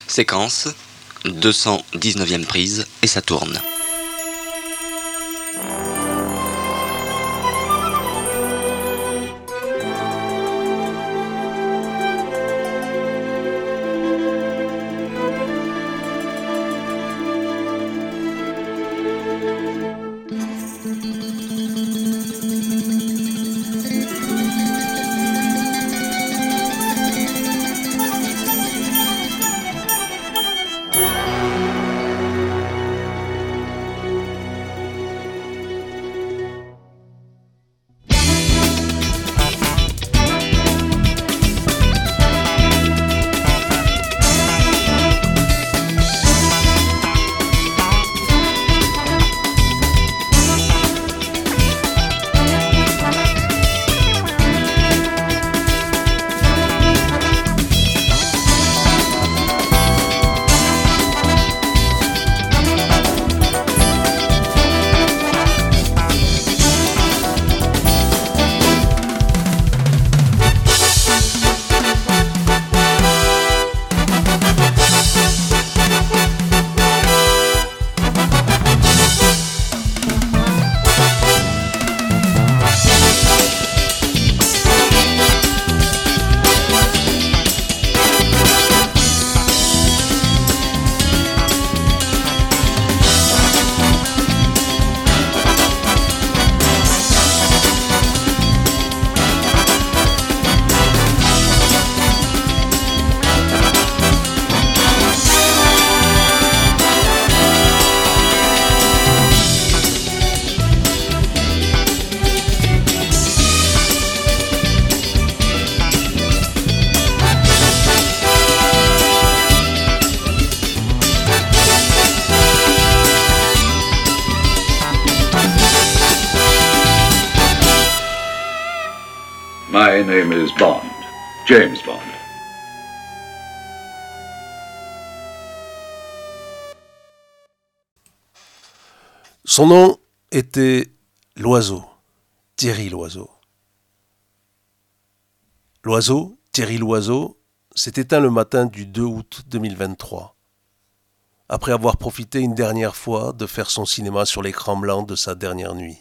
Séquence, 219e prise, et ça tourne. My name is Bond, James Bond. Son nom était Loiseau, Thierry Loiseau. Loiseau, Thierry Loiseau, s'est éteint le matin du 2 août 2023, après avoir profité une dernière fois de faire son cinéma sur l'écran blanc de sa dernière nuit.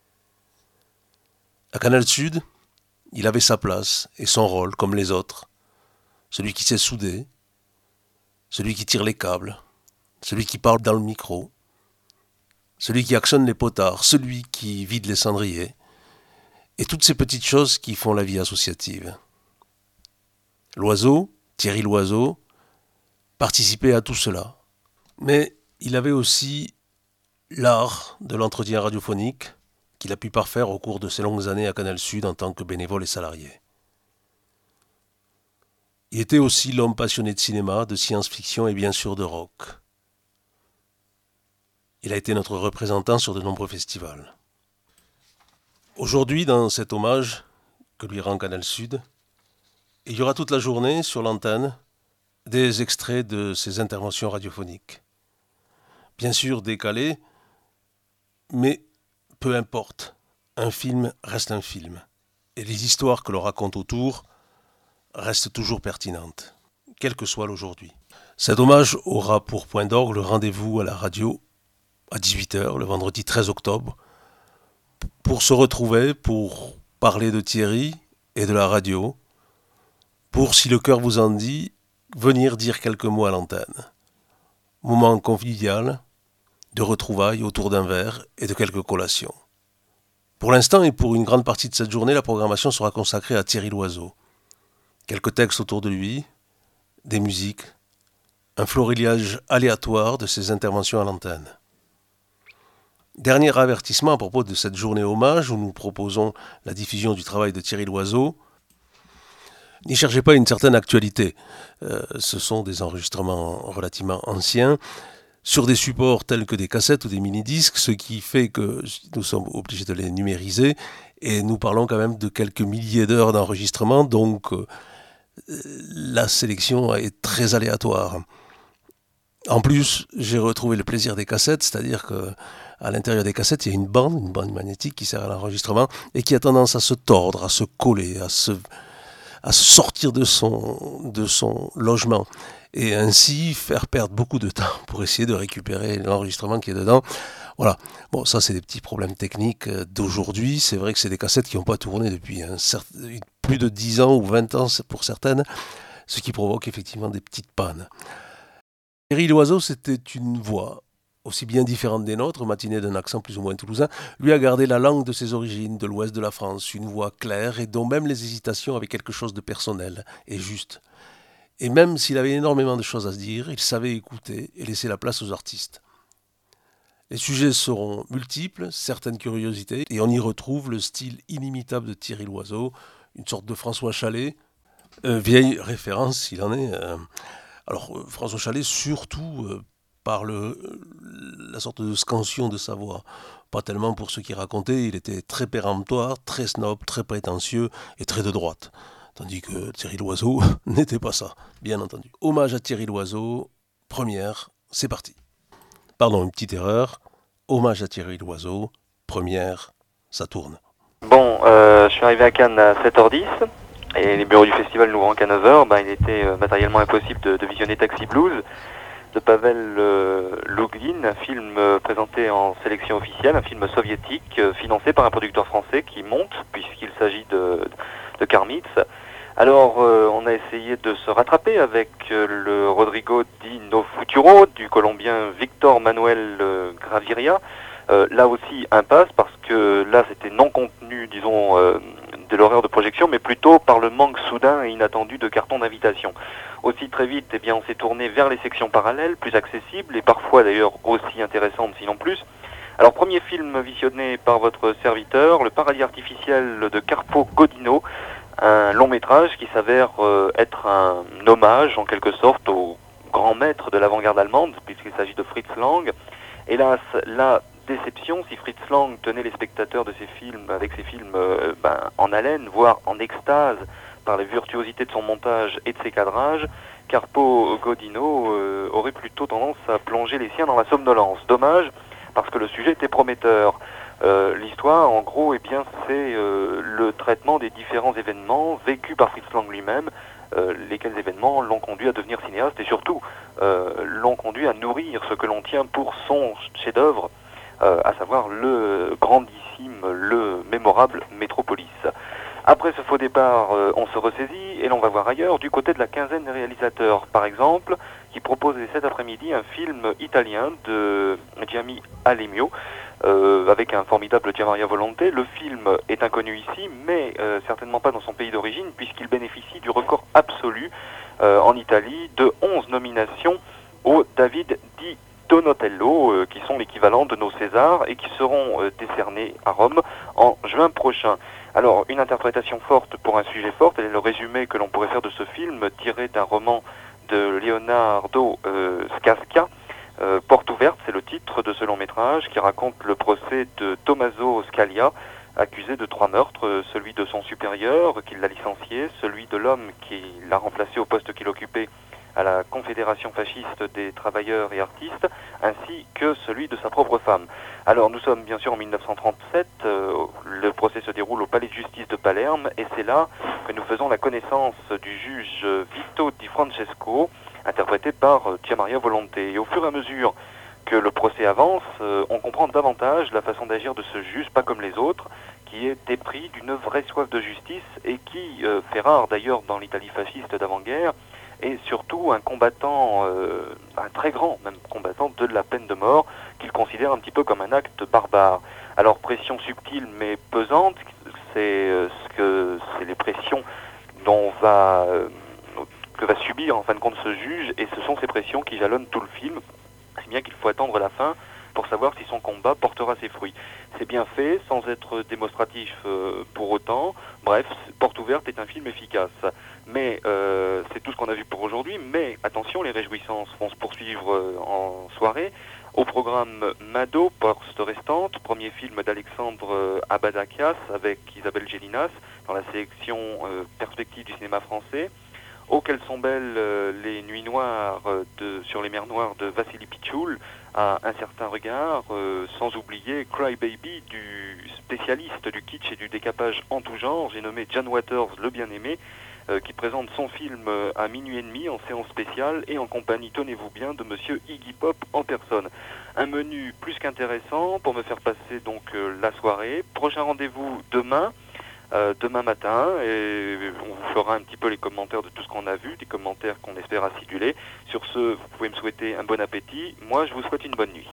À Canal Sud, il avait sa place et son rôle comme les autres, celui qui sait souder, celui qui tire les câbles, celui qui parle dans le micro, celui qui actionne les potards, celui qui vide les cendriers, et toutes ces petites choses qui font la vie associative. Loiseau, Thierry Loiseau, participait à tout cela, mais il avait aussi l'art de l'entretien radiophonique qu'il a pu parfaire au cours de ses longues années à Canal Sud en tant que bénévole et salarié. Il était aussi l'homme passionné de cinéma, de science-fiction et bien sûr de rock. Il a été notre représentant sur de nombreux festivals. Aujourd'hui, dans cet hommage que lui rend Canal Sud, il y aura toute la journée sur l'antenne des extraits de ses interventions radiophoniques. Bien sûr décalés, mais peu importe, un film reste un film, et les histoires que l'on raconte autour restent toujours pertinentes, quel que soit l'aujourd'hui. Cet hommage aura pour point d'orgue le rendez-vous à la radio à 18h, le vendredi 13 octobre, pour se retrouver, pour parler de Thierry et de la radio, pour, si le cœur vous en dit, venir dire quelques mots à l'antenne. Moment convivial, de retrouvailles autour d'un verre et de quelques collations. Pour l'instant et pour une grande partie de cette journée, la programmation sera consacrée à Thierry Loiseau. Quelques textes autour de lui, des musiques, un florilège aléatoire de ses interventions à l'antenne. Dernier avertissement à propos de cette journée hommage où nous proposons la diffusion du travail de Thierry Loiseau. N'y cherchez pas une certaine actualité. Ce sont des enregistrements relativement anciens, sur des supports tels que des cassettes ou des mini-disques, ce qui fait que nous sommes obligés de les numériser, et nous parlons quand même de quelques milliers d'heures d'enregistrement, donc la sélection est très aléatoire. En plus, j'ai retrouvé le plaisir des cassettes, c'est-à-dire qu'à l'intérieur des cassettes, il y a une bande magnétique qui sert à l'enregistrement, et qui a tendance à se tordre, à se coller, à se sortir de son logement. et ainsi faire perdre beaucoup de temps pour essayer de récupérer l'enregistrement qui est dedans. Voilà. Bon, ça, c'est des petits problèmes techniques d'aujourd'hui. C'est vrai que c'est des cassettes qui n'ont pas tourné depuis plus de 10 ans ou 20 ans pour certaines, ce qui provoque effectivement des petites pannes. Thierry Loiseau, c'était une voix aussi bien différente des nôtres, matinée d'un accent plus ou moins toulousain. Lui a gardé la langue de ses origines, de l'ouest de la France, une voix claire et dont même les hésitations avaient quelque chose de personnel et juste. Et même s'il avait énormément de choses à se dire, il savait écouter et laisser la place aux artistes. Les sujets seront multiples, certaines curiosités, et on y retrouve le style inimitable de Thierry Loiseau, une sorte de François Chalet, vieille référence s'il en est. Alors François Chalet surtout par la sorte de scansion de sa voix. Pas tellement pour ce qu'il racontait, il était très péremptoire, très snob, très prétentieux et très de droite. Tandis que Thierry Loiseau n'était pas ça, bien entendu. Hommage à Thierry Loiseau, première, c'est parti. Pardon, une petite erreur. Hommage à Thierry Loiseau, première, ça tourne. Bon, je suis arrivé à Cannes à 7h10 et les bureaux du festival nous rendent qu'à 9h. Il était matériellement impossible de visionner Taxi Blues de Pavel Louglin, un film présenté en sélection officielle, un film soviétique financé par un producteur français qui monte puisqu'il s'agit de Karmitz. Alors, on a essayé de se rattraper avec le Rodrigo Di No Futuro du Colombien Victor Manuel Gaviria. Là aussi, impasse, parce que là, c'était non contenu, disons, de l'horaire de projection, mais plutôt par le manque soudain et inattendu de cartons d'invitation. Aussi, très vite, on s'est tourné vers les sections parallèles, plus accessibles, et parfois d'ailleurs aussi intéressantes, sinon plus. Alors, premier film visionné par votre serviteur, Le Paradis Artificiel de Carpo Godino, un long métrage qui s'avère être un hommage en quelque sorte au grand maître de l'avant-garde allemande, puisqu'il s'agit de Fritz Lang. Hélas, la déception, si Fritz Lang tenait les spectateurs de ses films, avec ses films en haleine, voire en extase par la virtuosité de son montage et de ses cadrages, Carpo Godino aurait plutôt tendance à plonger les siens dans la somnolence. Dommage, parce que le sujet était prometteur. L'histoire, en gros, c'est le traitement des différents événements vécus par Fritz Lang lui-même, lesquels événements l'ont conduit à devenir cinéaste et surtout l'ont conduit à nourrir ce que l'on tient pour son chef-d'œuvre, à savoir le grandissime, le mémorable Métropolis. Après ce faux départ, on se ressaisit et l'on va voir ailleurs, du côté de la quinzaine des réalisateurs, par exemple, qui proposait cet après-midi un film italien de Gianni Alemio, avec un formidable Gianmaria Volonté. Le film est inconnu ici, mais certainement pas dans son pays d'origine, puisqu'il bénéficie du record absolu en Italie de 11 nominations au David di Donatello, qui sont l'équivalent de nos Césars et qui seront décernés à Rome en juin prochain. Alors, une interprétation forte pour un sujet fort, tel est le résumé que l'on pourrait faire de ce film, tiré d'un roman de Leonardo Sciascia. Porte ouverte, c'est le titre de ce long métrage qui raconte le procès de Tommaso Scalia, accusé de 3 meurtres, celui de son supérieur qui l'a licencié, celui de l'homme qui l'a remplacé au poste qu'il occupait à la Confédération fasciste des travailleurs et artistes, ainsi que celui de sa propre femme. Alors nous sommes bien sûr en 1937, le procès se déroule au palais de justice de Palerme, et c'est là que nous faisons la connaissance du juge Vito Di Francesco, interprété par Gianmaria Volonté. Et au fur et à mesure que le procès avance, on comprend davantage la façon d'agir de ce juge, pas comme les autres, qui est épris d'une vraie soif de justice et qui fait rare d'ailleurs dans l'Italie fasciste d'avant-guerre, et surtout un combattant, un très grand même combattant de la peine de mort, qu'il considère un petit peu comme un acte barbare. Alors pression subtile mais pesante, c'est les pressions que va subir en fin de compte ce juge, et ce sont ces pressions qui jalonnent tout le film, si bien qu'il faut attendre la fin pour savoir si son combat portera ses fruits. C'est bien fait, sans être démonstratif pour autant. Bref, Porte ouverte est un film efficace. Mais c'est tout ce qu'on a vu pour aujourd'hui. Mais attention, les réjouissances vont se poursuivre en soirée. Au programme Mado, Poste restante, premier film d'Alexandre Abadakias avec Isabelle Gélinas dans la sélection Perspective du cinéma français. Oh, quelles sont belles les nuits noires sur les mers noires de Vassili Pichoul, à un certain regard, sans oublier Cry Baby du spécialiste du kitsch et du décapage en tout genre, j'ai nommé Jan Waters le bien-aimé, qui présente son film à minuit et demi en séance spéciale et en compagnie, tenez-vous bien, de monsieur Iggy Pop en personne. Un menu plus qu'intéressant pour me faire passer donc la soirée. Prochain rendez-vous demain matin, et on vous fera un petit peu les commentaires de tout ce qu'on a vu, des commentaires qu'on espère acidulés. Sur ce, vous pouvez me souhaiter un bon appétit. Moi, je vous souhaite une bonne nuit.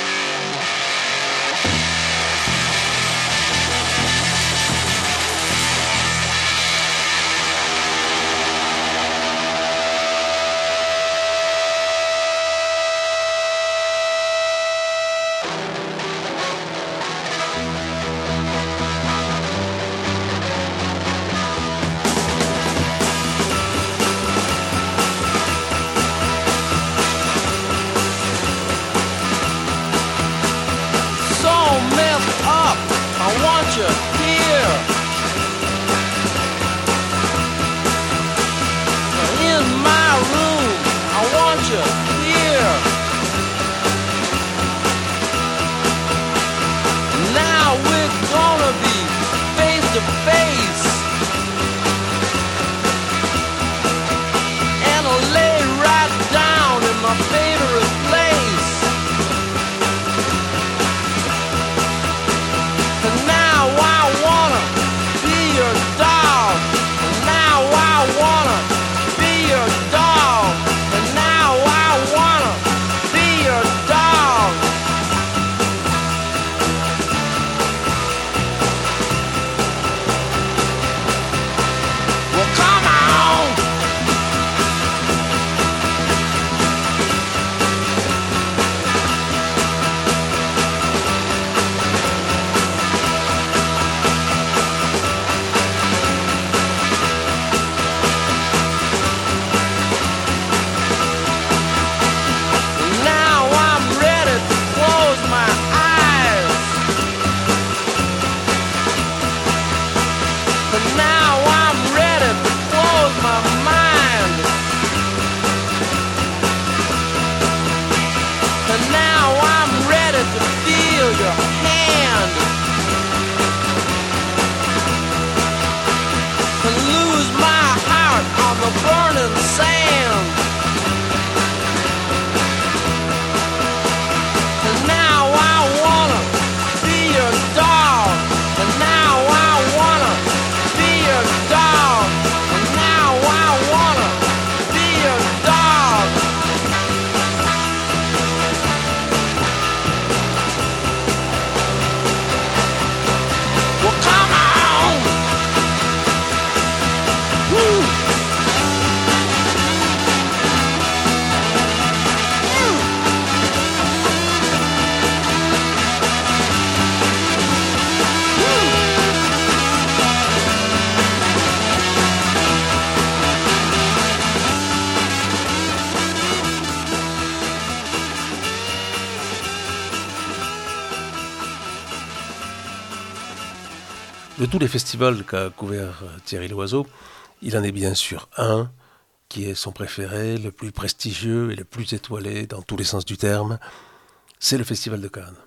De tous les festivals qu'a couvert Thierry Loiseau, il en est bien sûr un qui est son préféré, le plus prestigieux et le plus étoilé dans tous les sens du terme, c'est le Festival de Cannes.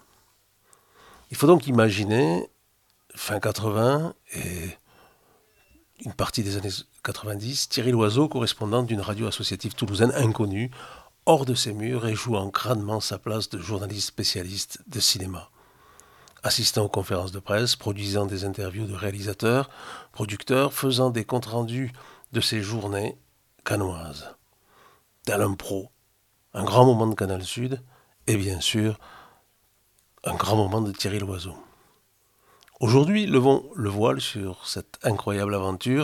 Il faut donc imaginer, fin 80 et une partie des années 90, Thierry Loiseau, correspondant d'une radio associative toulousaine inconnue, hors de ses murs et jouant crânement sa place de journaliste spécialiste de cinéma. Assistant aux conférences de presse, produisant des interviews de réalisateurs, producteurs, faisant des comptes rendus de ses journées cannoises. Tel un pro, un grand moment de Canal Sud et bien sûr un grand moment de Thierry Loiseau. Aujourd'hui, levons le voile sur cette incroyable aventure,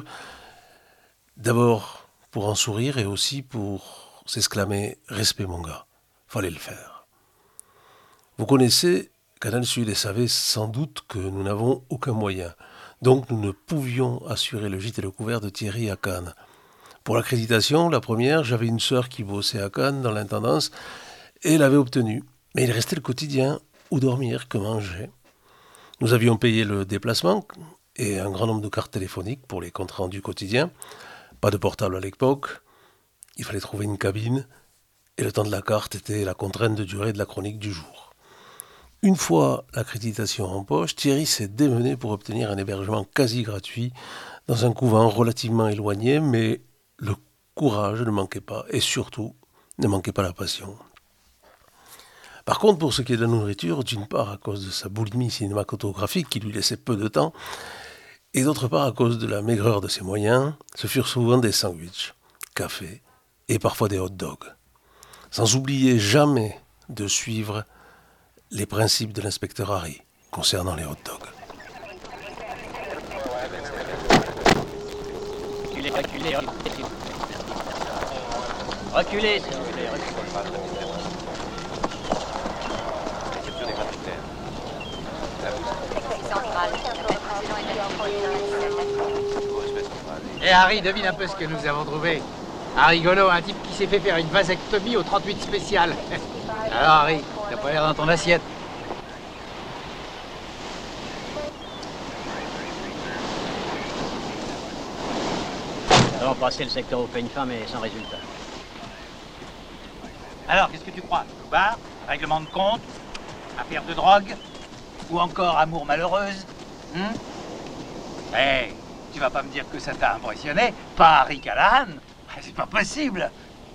d'abord pour en sourire et aussi pour s'exclamer « Respect mon gars, fallait le faire ». Vous connaissez Canal Sud et savez sans doute que nous n'avons aucun moyen. Donc nous ne pouvions assurer le gîte et le couvert de Thierry à Cannes. Pour l'accréditation, la première, j'avais une sœur qui bossait à Cannes dans l'intendance et l'avait obtenue. Mais il restait le quotidien, où dormir, que manger. Nous avions payé le déplacement et un grand nombre de cartes téléphoniques pour les comptes rendus quotidiens. Pas de portable à l'époque, il fallait trouver une cabine et le temps de la carte était la contrainte de durée de la chronique du jour. Une fois l'accréditation en poche, Thierry s'est démené pour obtenir un hébergement quasi gratuit dans un couvent relativement éloigné, mais le courage ne manquait pas, et surtout, ne manquait pas la passion. Par contre, pour ce qui est de la nourriture, d'une part à cause de sa boulimie cinématographique qui lui laissait peu de temps, et d'autre part à cause de la maigreur de ses moyens, ce furent souvent des sandwichs, café et parfois des hot dogs. Sans oublier jamais de suivre les principes de l'inspecteur Harry concernant les hot dogs. Reculez. Reculez, s'il vous plaît. Et Harry, devine un peu ce que nous avons trouvé. Un rigolo, un type qui s'est fait faire une vasectomie au 38 spécial. Alors Harry, t'as pas l'air dans ton assiette. Nous allons passer le secteur au peigne fin, mais sans résultat. Alors, qu'est-ce que tu crois? Bar, règlement de compte, affaire de drogue, ou encore amour malheureuse? Hey, tu vas pas me dire que ça t'a impressionné? Pas Harry Callahan? C'est pas possible.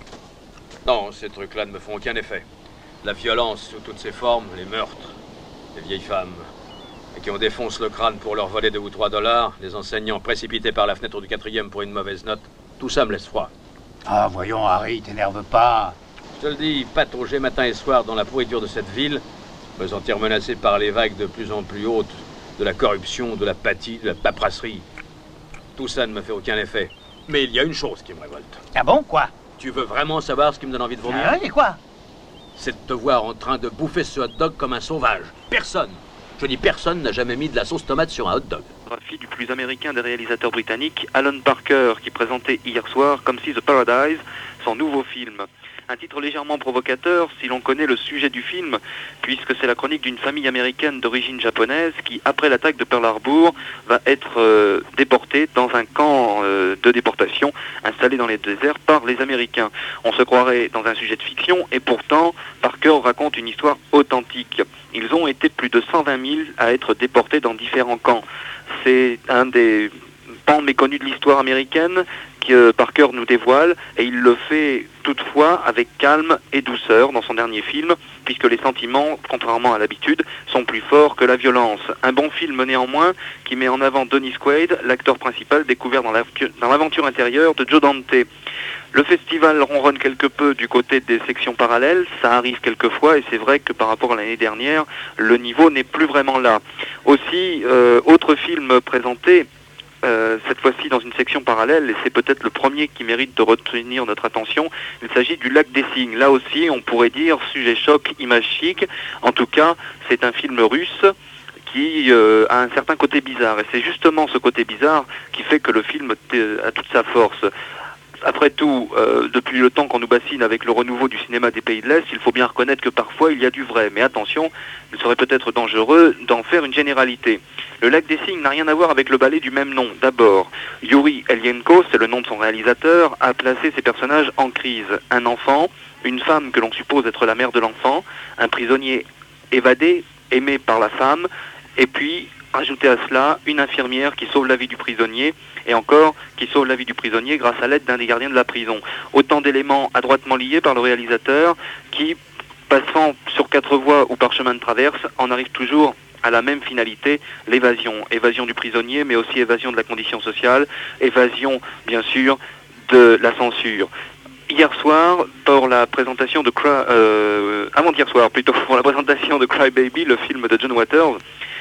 Non, ces trucs-là ne me font aucun effet. La violence sous toutes ses formes, les meurtres, les vieilles femmes, et qui on défonce le crâne pour leur voler $2 ou $3, les enseignants précipités par la fenêtre du 4e pour une mauvaise note, tout ça me laisse froid. Ah, voyons, Harry, t'énerve pas. Je te le dis, patauger matin et soir dans la pourriture de cette ville, me sentir menacé par les vagues de plus en plus hautes, de la corruption, de l'apathie, de la paperasserie. Tout ça ne me fait aucun effet. Mais il y a une chose qui me révolte. Ah bon, quoi? Tu veux vraiment savoir ce qui me donne envie de vomir? Ah oui, et quoi? C'est de te voir en train de bouffer ce hot dog comme un sauvage. Personne, je dis personne, n'a jamais mis de la sauce tomate sur un hot dog. Du plus américain des réalisateurs britanniques, Alan Parker, qui présentait hier soir Come See the Paradise, son nouveau film. Un titre légèrement provocateur si l'on connaît le sujet du film, puisque c'est la chronique d'une famille américaine d'origine japonaise qui, après l'attaque de Pearl Harbor, va être déportée dans un camp de déportation installé dans les déserts par les Américains. On se croirait dans un sujet de fiction, et pourtant, Parker raconte une histoire authentique. Ils ont été plus de 120 000 à être déportés dans différents camps. C'est un des pans méconnus de l'histoire américaine que Parker nous dévoile, et il le fait toutefois avec calme et douceur dans son dernier film, puisque les sentiments, contrairement à l'habitude, sont plus forts que la violence. Un bon film néanmoins qui met en avant Dennis Quaid, l'acteur principal découvert dans l'aventure intérieure de Joe Dante. Le festival ronronne quelque peu du côté des sections parallèles, ça arrive quelquefois, et c'est vrai que par rapport à l'année dernière, le niveau n'est plus vraiment là. Aussi, autre film présenté, cette fois-ci dans une section parallèle, et c'est peut-être le premier qui mérite de retenir notre attention, il s'agit du Lac des Cygnes. Là aussi, on pourrait dire sujet choc, image chic. En tout cas, c'est un film russe qui a un certain côté bizarre, et c'est justement ce côté bizarre qui fait que le film a toute sa force. Après tout, depuis le temps qu'on nous bassine avec le renouveau du cinéma des pays de l'Est, il faut bien reconnaître que parfois il y a du vrai. Mais attention, il serait peut-être dangereux d'en faire une généralité. Le Lac des Cygnes n'a rien à voir avec le ballet du même nom. D'abord, Yuri Elienko, c'est le nom de son réalisateur, a placé ses personnages en crise. Un enfant, une femme que l'on suppose être la mère de l'enfant, un prisonnier évadé, aimé par la femme, et puis, ajoutez à cela, une infirmière qui sauve la vie du prisonnier, et encore, qui sauve la vie du prisonnier grâce à l'aide d'un des gardiens de la prison. Autant d'éléments adroitement liés par le réalisateur qui, passant sur 4 voies ou par chemin de traverse, en arrive toujours à la même finalité, l'évasion. Évasion du prisonnier, mais aussi évasion de la condition sociale, évasion, bien sûr, de la censure. Hier soir, pour la présentation de avant-hier soir plutôt, pour la présentation de Cry Baby, le film de John Waters,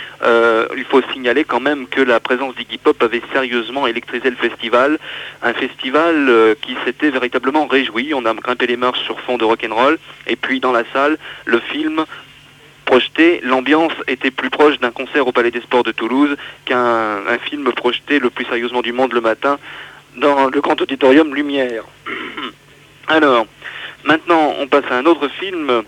il faut signaler quand même que la présence d'Iggy Pop avait sérieusement électrisé le festival. Un festival qui s'était véritablement réjoui. On a grimpé les marches sur fond de rock'n'roll. Et puis dans la salle, le film projeté, l'ambiance était plus proche d'un concert au Palais des Sports de Toulouse qu'un film projeté le plus sérieusement du monde le matin dans le grand auditorium Lumière. Alors, maintenant on passe à un autre film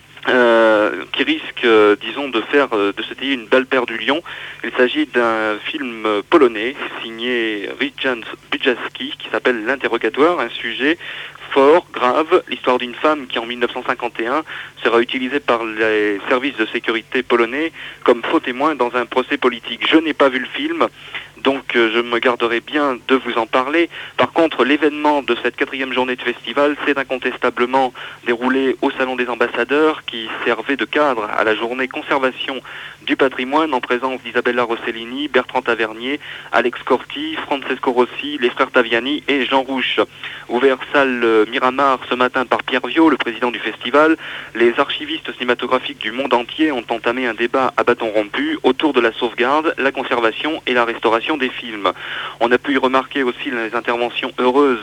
qui risque, disons, de se tailler une balle perdue Lyon. Il s'agit d'un film polonais signé Richard Budjacki qui s'appelle L'Interrogatoire, un sujet fort, grave, l'histoire d'une femme qui en 1951 sera utilisée par les services de sécurité polonais comme faux témoin dans un procès politique. Je n'ai pas vu le film, donc je me garderai bien de vous en parler. Par contre, l'événement de cette 4e journée de festival s'est incontestablement déroulé au Salon des Ambassadeurs, qui servait de cadre à la journée conservation du patrimoine, en présence d'Isabella Rossellini, Bertrand Tavernier, Alex Corti, Francesco Rossi, les frères Taviani et Jean Rouche. Ouvert salle Miramar ce matin par Pierre Viau, le président du festival, les archivistes cinématographiques du monde entier ont entamé un débat à bâton rompu autour de la sauvegarde, la conservation et la restauration des films. On a pu y remarquer aussi les interventions heureuses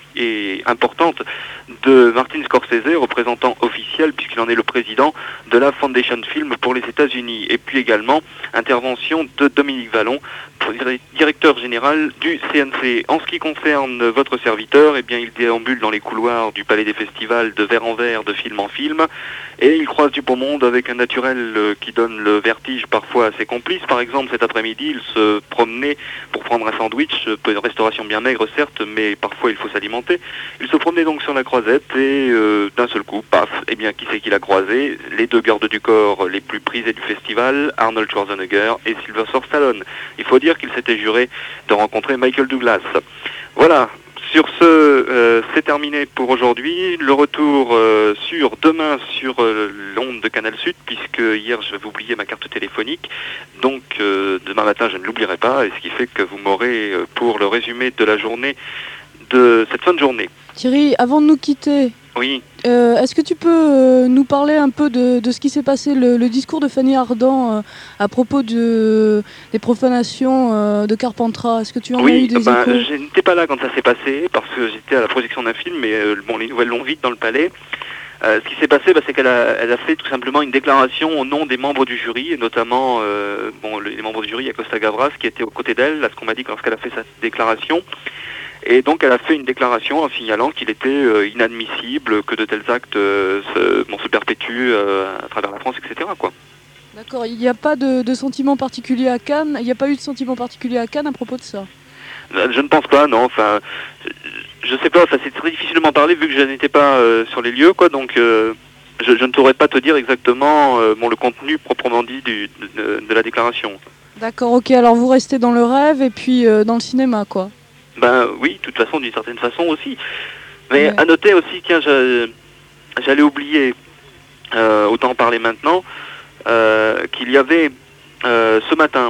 et importantes de Martin Scorsese, représentant officiel puisqu'il en est le président de la Foundation Film pour les États-Unis. Et puis également intervention de Dominique Vallon, directeur général du CNC. En ce qui concerne votre serviteur, eh bien il déambule dans les couloirs du Palais des Festivals de verre en verre, de film en film, et il croise du beau monde avec un naturel qui donne le vertige parfois à ses complices. Par exemple, cet après-midi, il se promenait pour prendre un sandwich, une restauration bien maigre certes, mais parfois il faut s'alimenter. Il se promenait donc sur la croisette et d'un seul coup, paf, eh bien qui c'est qu'il a croisé? Les deux gardes du corps les plus prisés du festival, Arnold Schwarzenegger et Sylvester Stallone. Il faut dire qu'il s'était juré de rencontrer Michael Douglas. Voilà. Sur ce, c'est terminé pour aujourd'hui. Le retour demain sur l'onde de Canal Sud, puisque hier j'avais oublié ma carte téléphonique. Donc demain matin je ne l'oublierai pas, et ce qui fait que vous m'aurez pour le résumé de la journée, de cette fin de journée. Thierry, avant de nous quitter, oui. Est-ce que tu peux nous parler un peu de ce qui s'est passé, le discours de Fanny Ardant à propos des profanations de Carpentras? Est-ce que tu en as eu des échos? Je n'étais pas là quand ça s'est passé, parce que j'étais à la projection d'un film, mais les nouvelles l'ont vite dans le palais. Ce qui s'est passé, c'est qu'elle a fait tout simplement une déclaration au nom des membres du jury, et notamment les membres du jury, il y a Costa Gavras qui était aux côtés d'elle, à ce qu'on m'a dit lorsqu'elle a fait sa déclaration. Et donc elle a fait une déclaration en signalant qu'il était inadmissible que de tels actes se perpétuent à travers la France, etc. quoi. D'accord, il n'y a pas de sentiment particulier à Cannes, il n'y a pas eu de sentiment particulier à Cannes à propos de ça? Je ne pense pas, non, enfin, je sais pas, c'est très difficilement parlé vu que je n'étais pas sur les lieux, quoi, donc je ne saurais pas te dire exactement le contenu proprement dit de la déclaration. D'accord, ok, alors vous restez dans le rêve et puis dans le cinéma, quoi. Ben oui, de toute façon, d'une certaine façon aussi. Mais à noter aussi, tiens, j'allais oublier, autant en parler maintenant, qu'il y avait ce matin,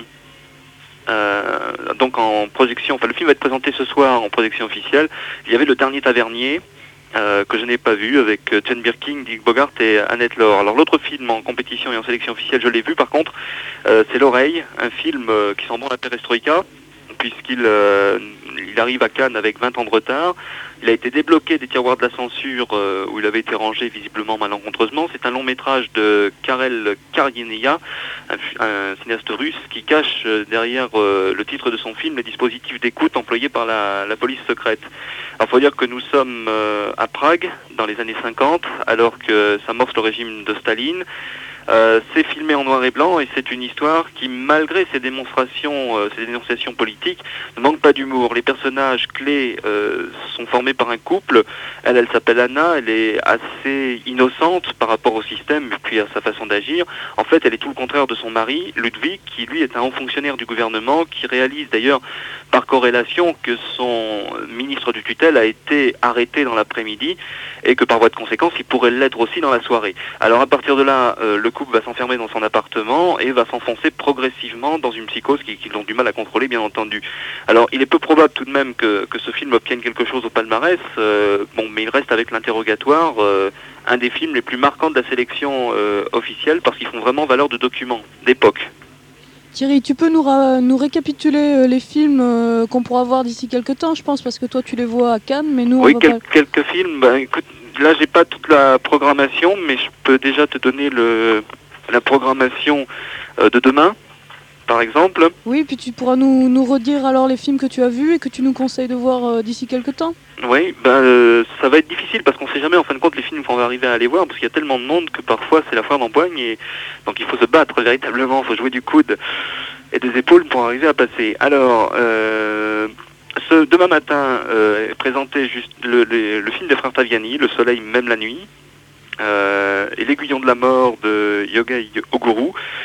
donc en projection, enfin le film va être présenté ce soir en projection officielle, il y avait Le Dernier Tavernier, que je n'ai pas vu, avec Jane Birkin, Dick Bogart et Annette Laure. Alors l'autre film en compétition et en sélection officielle, je l'ai vu par contre, c'est L'Oreille, un film qui sent bon la perestroïka, puisqu'il arrive à Cannes avec 20 ans de retard. Il a été débloqué des tiroirs de la censure où il avait été rangé visiblement malencontreusement. C'est un long métrage de Karel Karyenaya, un cinéaste russe qui cache derrière le titre de son film les dispositifs d'écoute employés par la police secrète. Alors il faut dire que nous sommes à Prague dans les années 50, alors que s'amorce le régime de Staline. C'est filmé en noir et blanc et c'est une histoire qui, malgré ses démonstrations, ses dénonciations politiques, ne manque pas d'humour. Les personnages clés sont formés par un couple. Elle s'appelle Anna, elle est assez innocente par rapport au système et puis à sa façon d'agir. En fait, elle est tout le contraire de son mari, Ludwig, qui lui est un haut fonctionnaire du gouvernement, qui réalise d'ailleurs par corrélation que son ministre du tutelle a été arrêté dans l'après-midi et que par voie de conséquence, il pourrait l'être aussi dans la soirée. Alors à partir de là, le couple va s'enfermer dans son appartement et va s'enfoncer progressivement dans une psychose qu'ils ont du mal à contrôler, bien entendu. Alors il est peu probable tout de même que ce film obtienne quelque chose au palmarès, mais il reste avec l'interrogatoire un des films les plus marquants de la sélection officielle, parce qu'ils font vraiment valeur de document, d'époque. Thierry, tu peux nous récapituler les films qu'on pourra voir d'ici quelques temps, je pense, parce que toi tu les vois à Cannes, mais nous... Oui, quelques films. Écoute, là j'ai pas toute la programmation, mais je peux déjà te donner la programmation de demain, par exemple. Oui, puis tu pourras nous redire alors les films que tu as vus et que tu nous conseilles de voir d'ici quelques temps. Oui, ça va être difficile parce qu'on sait jamais en fin de compte les films qu'on va arriver à aller voir, parce qu'il y a tellement de monde que parfois c'est la foire d'empoigne et donc il faut se battre véritablement, il faut jouer du coude et des épaules pour arriver à passer. Alors, demain matin est présenté juste le film des frères Taviani, Le Soleil même la nuit, et L'Aiguillon de la mort de Yogai Oguru.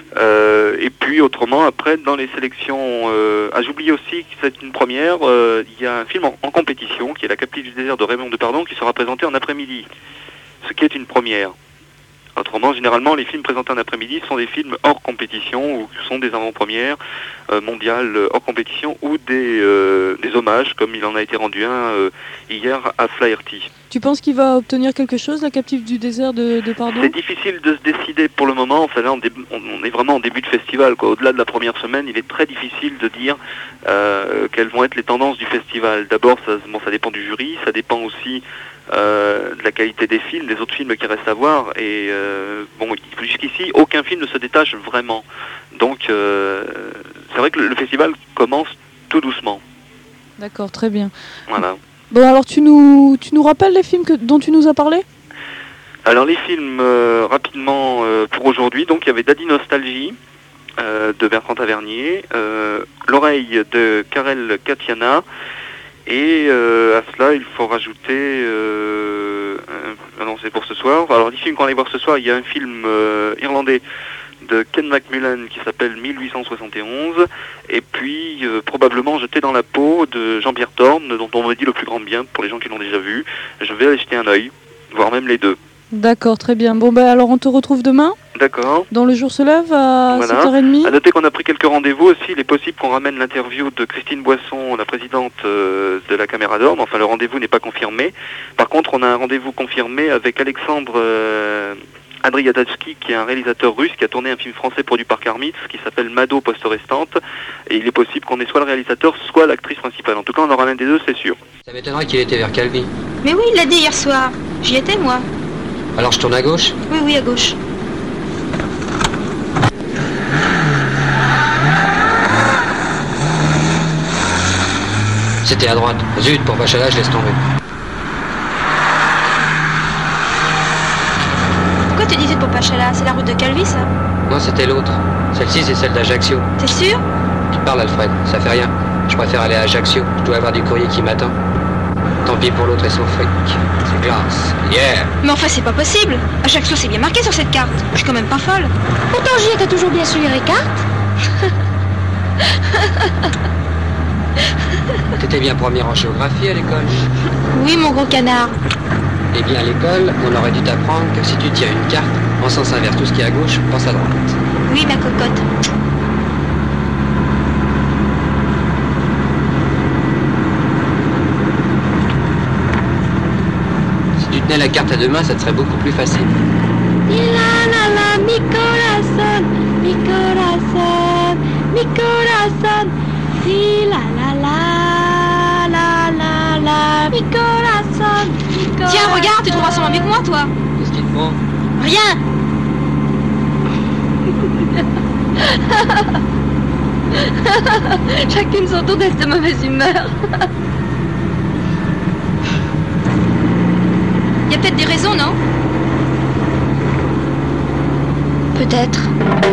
Et puis autrement, après, dans les sélections, j'oubliais aussi que c'est une première, il y a un film en compétition, qui est La Captive du désert de Raymond Depardon, qui sera présenté en après-midi, ce qui est une première. Autrement, généralement, les films présentés en après-midi sont des films hors compétition, ou sont des avant-premières mondiales hors compétition, ou des hommages, comme il en a été rendu un hier à Flaherty. Tu penses qu'il va obtenir quelque chose, La Captive du désert de Pardon ? C'est difficile de se décider pour le moment. Enfin, là, on est vraiment en début de festival, quoi. Au-delà de la première semaine, il est très difficile de dire quelles vont être les tendances du festival. D'abord, ça dépend du jury, ça dépend aussi de la qualité des films, des autres films qui restent à voir. Et jusqu'ici, aucun film ne se détache vraiment. Donc, c'est vrai que le festival commence tout doucement. D'accord, très bien. Voilà. Bon, alors tu nous rappelles les films dont tu nous as parlé ? Alors les films, rapidement, pour aujourd'hui, donc il y avait Daddy Nostalgie, de Bertrand Tavernier, L'oreille de Karel Katiana, et à cela il faut rajouter, non c'est pour ce soir, alors les films qu'on allait voir ce soir, il y a un film irlandais de Ken Macmillan qui s'appelle 1871, et puis probablement Jeté dans la peau de Jean-Pierre Thorne, dont on me dit le plus grand bien pour les gens qui l'ont déjà vu. Je vais aller jeter un œil, voire même les deux. D'accord, très bien. Bon alors on te retrouve demain. D'accord. Dans Le Jour se lève à voilà. 7h30. À noter qu'on a pris quelques rendez-vous aussi. Il est possible qu'on ramène l'interview de Christine Boisson, la présidente de la Caméra d'Or. Enfin, le rendez-vous n'est pas confirmé. Par contre, on a un rendez-vous confirmé avec Alexandre Adriadavski, qui est un réalisateur russe qui a tourné un film français produit par Karmitz qui s'appelle Mado Poste Restante, et il est possible qu'on ait soit le réalisateur soit l'actrice principale. En tout cas, on aura l'un des deux, c'est sûr. Ça m'étonnerait qu'il était vers Calvi. Mais oui, il l'a dit hier soir. J'y étais, moi. Alors je tourne à gauche ? Oui, à gauche. C'était à droite. Zut, pour Bachala, je laisse tomber. Pourquoi tu disais pour Pachala ? C'est la route de Calvi, ça ? Non, c'était l'autre. Celle-ci, c'est celle d'Ajaccio. T'es sûr ? Tu te parles, Alfred. Ça fait rien. Je préfère aller à Ajaccio. Je dois avoir du courrier qui m'attend. Tant pis pour l'autre et son fric. C'est classe. Yeah. Mais enfin, c'est pas possible. Ajaccio, c'est bien marqué sur cette carte. Je suis quand même pas folle. Pourtant, j'y étais toujours bien sur les cartes. T'étais bien premier en géographie à l'école. Oui, mon gros canard. Eh bien, à l'école, on aurait dû t'apprendre que si tu tiens une carte, en sens inverse, tout ce qui est à gauche, pense à droite. Oui, ma cocotte. Si tu tenais la carte à deux mains, ça te serait beaucoup plus facile. Mi corazón, mi corazón, mi corazón. Si la mi corazón, mi corazón. Tiens, regarde, tu trouveras sûrement mieux que moi, toi. Qu'est-ce qu'il te prend ? Rien. Chacune son tour d'être de mauvaise humeur. Y a peut-être des raisons, non ? Peut-être.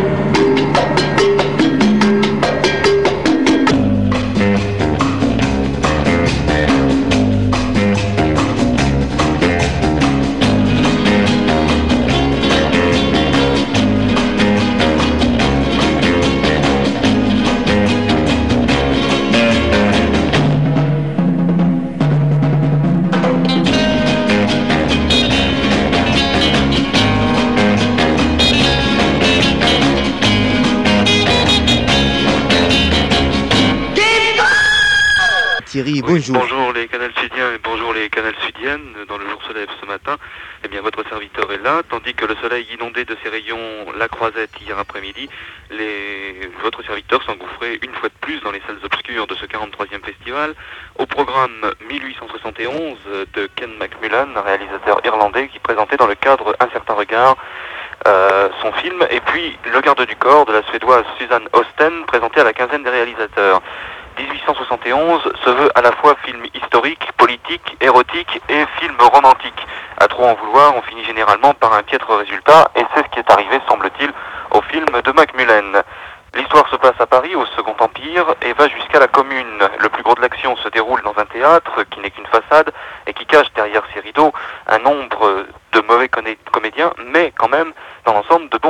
Thierry, bonjour. Bonjour les canals sudiens et bonjour les canals sudiennes. Dans Le Jour se lève ce matin, eh bien votre serviteur est là, tandis que le soleil inondait de ses rayons la Croisette hier après-midi, votre serviteur s'engouffrait une fois de plus dans les salles obscures de ce 43e festival, au programme 1871 de Ken Macmillan, un réalisateur irlandais qui présentait dans le cadre Un certain regard son film, et puis Le garde du corps de la suédoise Suzanne Osten, présenté à la quinzaine des réalisateurs. 1871 se veut à la fois film historique, politique, érotique et film romantique. À trop en vouloir, on finit généralement par un piètre résultat, et c'est ce qui est arrivé, semble-t-il, au film de Macmillan. L'histoire se passe à Paris, au Second Empire, et va jusqu'à la Commune. Le plus gros de l'action se déroule dans un théâtre, qui n'est qu'une façade, et qui cache derrière ses rideaux un nombre de mauvais comédiens, mais quand même, dans l'ensemble, de bons révolutionnaires.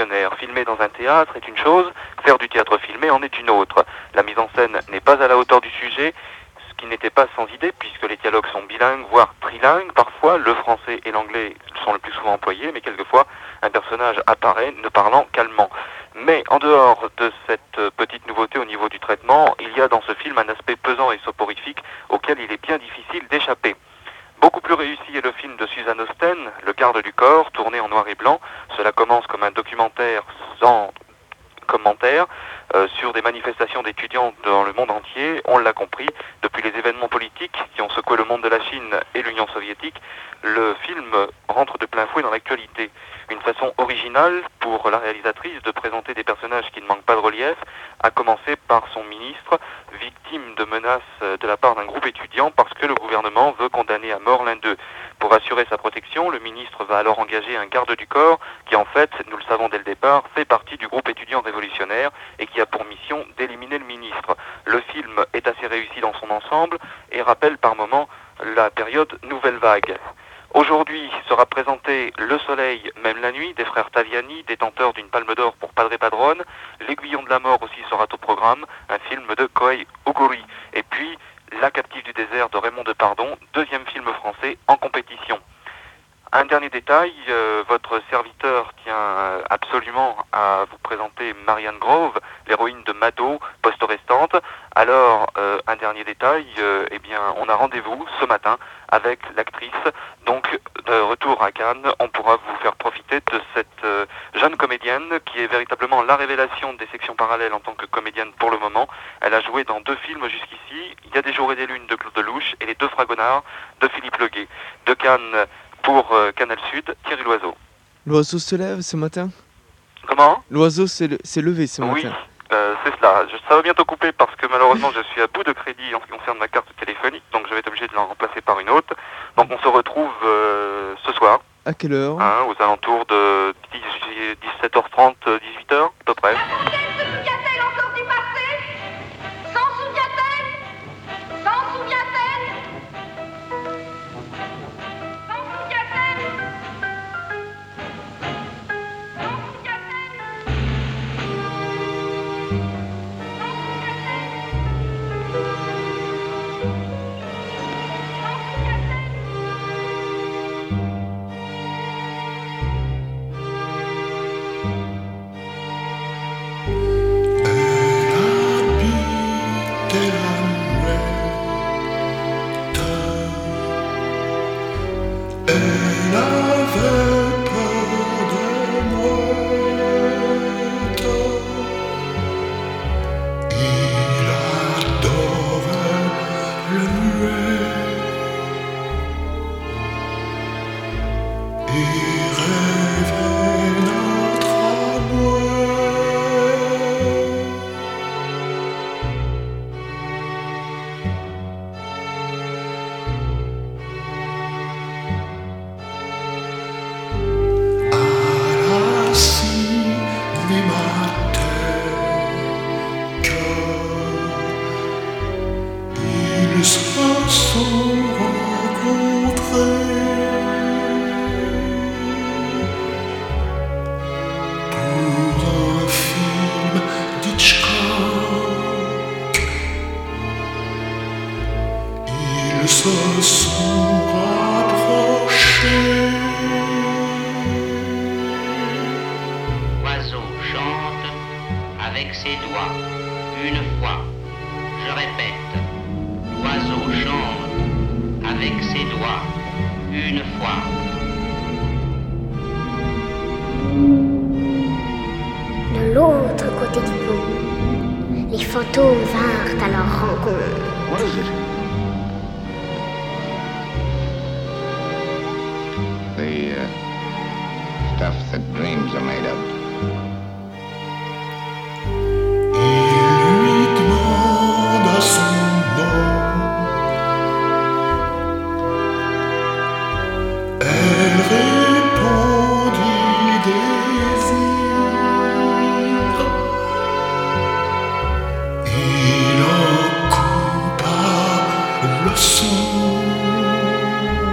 révolutionnaire. Filmer dans un théâtre est une chose, faire du théâtre filmé en est une autre. La mise en scène n'est pas à la hauteur du sujet, ce qui n'était pas sans idée puisque les dialogues sont bilingues, voire trilingues. Parfois, le français et l'anglais sont le plus souvent employés, mais quelquefois, un personnage apparaît ne parlant qu'allemand. Mais en dehors de cette petite nouveauté au niveau du traitement, il y a dans ce film un aspect pesant et soporifique auquel il est bien difficile d'échapper. Beaucoup plus réussi est le film de Suzanne Osten, Le garde du corps, tourné en noir et blanc. Cela commence comme un documentaire sans commentaire sur des manifestations d'étudiants dans le monde entier. On l'a compris, depuis les événements politiques qui ont secoué le monde de la Chine et l'Union soviétique, le film rentre de plein fouet dans l'actualité. Une façon originale pour la réalisatrice de présenter des personnages qui ne manquent pas de relief, à commencer par son ministre, victime de menaces de la part d'un groupe étudiant parce que le gouvernement veut condamner à mort l'un d'eux. Pour assurer sa protection, le ministre va alors engager un garde du corps qui en fait, nous le savons dès le départ, fait partie du groupe étudiant révolutionnaire et qui a pour mission d'éliminer le ministre. Le film est assez réussi dans son ensemble et rappelle par moments la période Nouvelle Vague. Aujourd'hui sera présenté Le Soleil, même la nuit, des frères Taviani, détenteurs d'une palme d'or pour Padre Padrone. L'Aiguillon de la mort aussi sera au programme, un film de Kohei Oguri. Et puis, La captive du désert de Raymond Depardon, deuxième film français en compétition. Un dernier détail, votre serviteur tient absolument à vous présenter Marianne Grove, l'héroïne de Mado, poste restante. Alors, un dernier détail, eh bien, on a rendez-vous ce matin avec l'actrice. Donc, de retour à Cannes, on pourra vous faire profiter de cette jeune comédienne qui est véritablement la révélation des sections parallèles en tant que comédienne pour le moment. Elle a joué dans 2 films jusqu'ici. Il y a des jours et des lunes de Claude Lelouch et Les Deux Fragonards de Philippe Leguet. De Cannes pour Canal Sud, Thierry Loiseau. L'oiseau se lève ce matin? Comment? L'oiseau s'est levé ce matin. Oui, c'est cela. Ça va bientôt couper parce que malheureusement je suis à bout de crédit en ce qui concerne ma carte téléphonique, donc je vais être obligé de la remplacer par une autre. Donc on se retrouve ce soir. À quelle heure? Aux alentours de 17h30, 18h à peu près.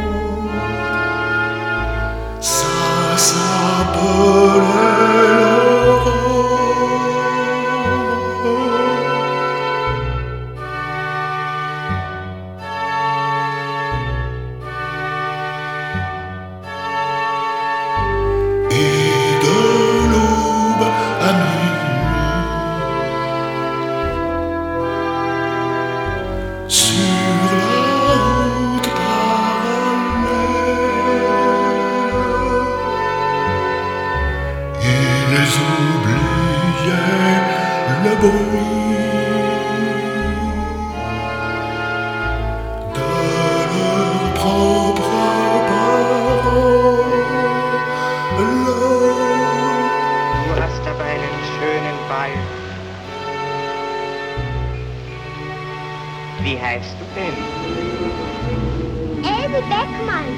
Ça s'appelait oubliaient le bruit de leur propre parole. Du hast aber einen schönen Ball. Wie heißt du denn? Elbe Beckmann.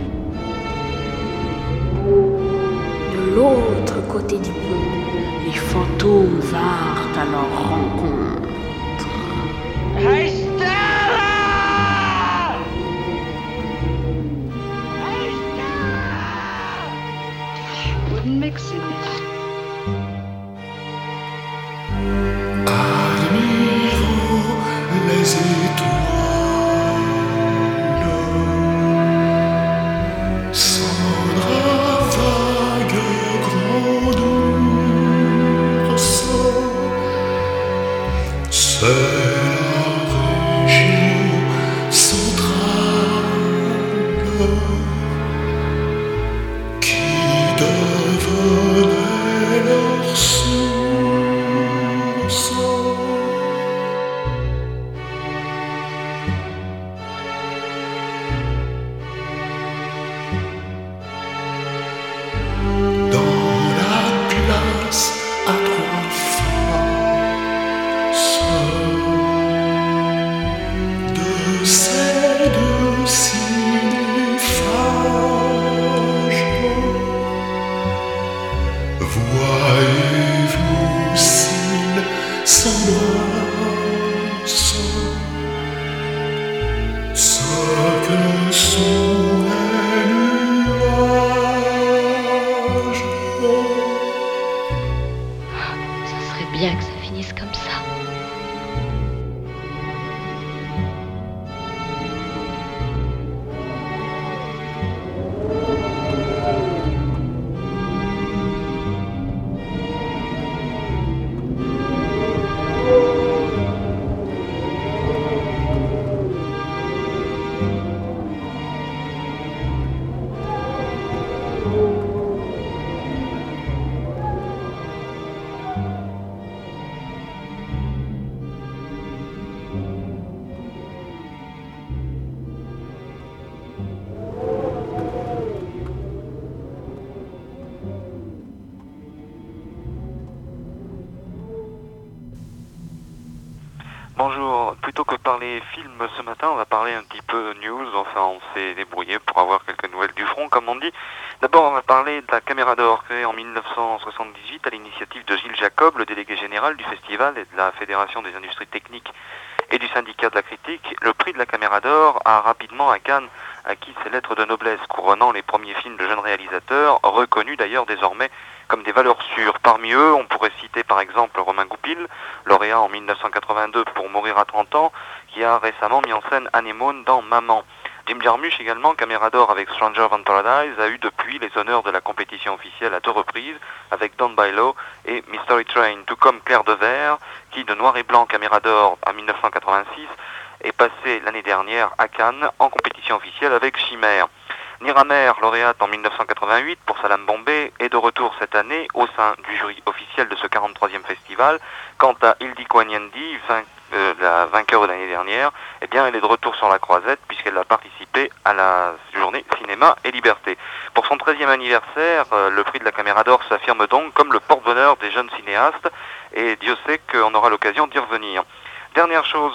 De l'autre côté du pont, les fantômes vinrent à leur rencontre. Hey, Stella! Hey, Stella! Wouldn't mix it. Admirant les étoiles, cendre vague grandeur sort. C'est la région centrale qui devenait leur source. Dans la place à trois faces de ces deux cinéphages, voyez-vous s'ils s'embrassent, ce que sont les nuages. Ça serait bien que ça finisse comme ça. Bonjour, plutôt que parler film ce matin, on va parler un petit peu news, enfin on s'est débrouillé pour avoir quelques nouvelles du front comme on dit. D'abord on va parler de la Caméra d'Or créée en 1978 à l'initiative de Gilles Jacob, le délégué général du festival et de la Fédération des industries techniques et du syndicat de la critique. Le prix de la Caméra d'Or a rapidement à Cannes acquis ses lettres de noblesse, couronnant les premiers films de jeunes réalisateurs, reconnus d'ailleurs désormais comme des valeurs sûres. Parmi eux, on pourrait citer par exemple Romain Goupil, lauréat en 1982 pour Mourir à 30 ans, qui a récemment mis en scène Anémone dans Maman. Jim Jarmusch également, Caméra d'Or avec Stranger Than Paradise, a eu depuis les honneurs de la compétition officielle à 2 reprises avec Down by Law et Mystery Train, tout comme Claire Devers, qui de Noir et Blanc Caméra d'Or à 1986 est passée l'année dernière à Cannes en compétition officielle avec Chimère. Nira Mer, lauréate en 1988 pour Salam Bombay, est de retour cette année au sein du jury officiel de ce 43e festival. Quant à Ildiko Anyandi, la vainqueur de l'année dernière, eh bien, elle est de retour sur la croisette puisqu'elle a participé à la journée Cinéma et Liberté. Pour son 13e anniversaire, le prix de la Caméra d'Or s'affirme donc comme le porte-bonheur des jeunes cinéastes et Dieu sait qu'on aura l'occasion d'y revenir. Dernière chose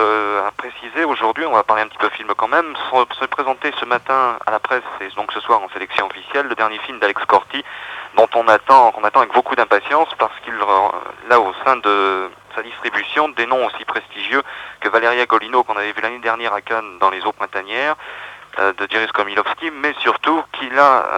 à préciser, aujourd'hui, on va parler un petit peu film quand même, se présenter ce matin à la presse et donc ce soir en sélection officielle, le dernier film d'Alex Corti, dont qu'on attend avec beaucoup d'impatience parce qu'il a au sein de sa distribution des noms aussi prestigieux que Valeria Golino qu'on avait vu l'année dernière à Cannes dans Les Eaux Printanières, de Jerry Komilowski, mais surtout qu'il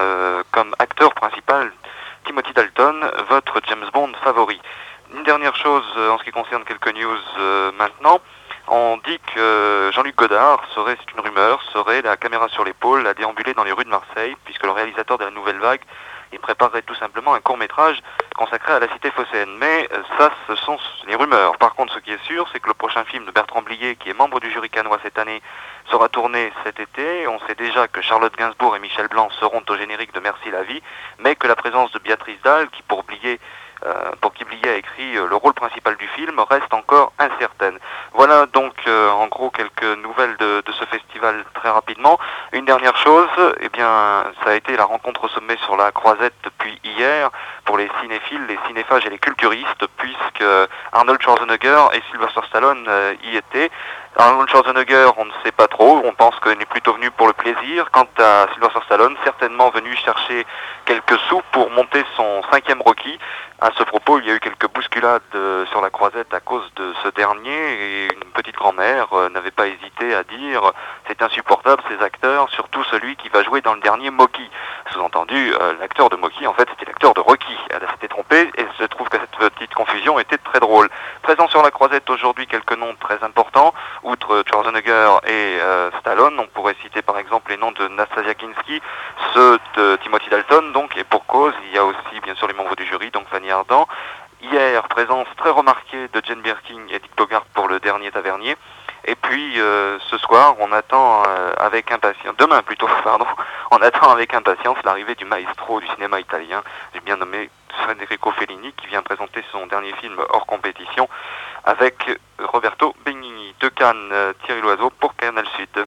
a comme acteur principal Timothy Dalton, votre James Bond favori. Une dernière chose en ce qui concerne quelques news maintenant, on dit que Jean-Luc Godard serait, c'est une rumeur, serait la caméra sur l'épaule à déambuler dans les rues de Marseille, puisque le réalisateur de la Nouvelle Vague, il préparerait tout simplement un court-métrage consacré à la cité phocéenne. Mais ça, ce sont les rumeurs. Par contre, ce qui est sûr, c'est que le prochain film de Bertrand Blier, qui est membre du jury cannois cette année, sera tourné cet été. On sait déjà que Charlotte Gainsbourg et Michel Blanc seront au générique de Merci la vie, mais que la présence de Béatrice Dalle, qui pour qui Blier a écrit le rôle principal du film, reste encore incertaine. Voilà donc en gros quelques nouvelles de ce festival très rapidement. Une dernière chose, eh bien, ça a été la rencontre au sommet sur la Croisette depuis hier pour les cinéphiles, les cinéphages et les culturistes, puisque Arnold Schwarzenegger et Sylvester Stallone y étaient. Arnold Schwarzenegger, on ne sait pas trop, on pense qu'il est plutôt venu pour le plaisir. Quant à Sylvester Stallone, certainement venu chercher quelques sous pour monter son 5e Rocky. À ce propos, il y a eu quelques bousculades sur la Croisette à cause de ce dernier, et une petite grand-mère n'avait pas hésité à dire « c'est insupportable ces acteurs, surtout celui qui va jouer dans le dernier Moki ». Sous-entendu, l'acteur de Moki, en fait, c'était l'acteur de Rocky. Elle s'était trompée, et je trouve que cette petite confusion était très drôle. Présent sur la Croisette aujourd'hui, quelques noms très importants. Outre Schwarzenegger et Stallone, on pourrait citer par exemple les noms de Nastasia Kinski, ceux de Timothy Dalton, donc, et pour cause, il y a aussi bien sûr les membres du jury, donc Fanny Ardant. Hier, présence très remarquée de Jane Birkin et Dick Bogart pour le dernier Tavernier. Et puis ce soir, on attend avec impatience, demain plutôt, pardon, on attend avec impatience l'arrivée du maestro du cinéma italien, j'ai bien nommé Federico Fellini, qui vient présenter son dernier film hors compétition avec Roberto Benigni. De Cannes, Thierry Loiseau pour Canal Sud.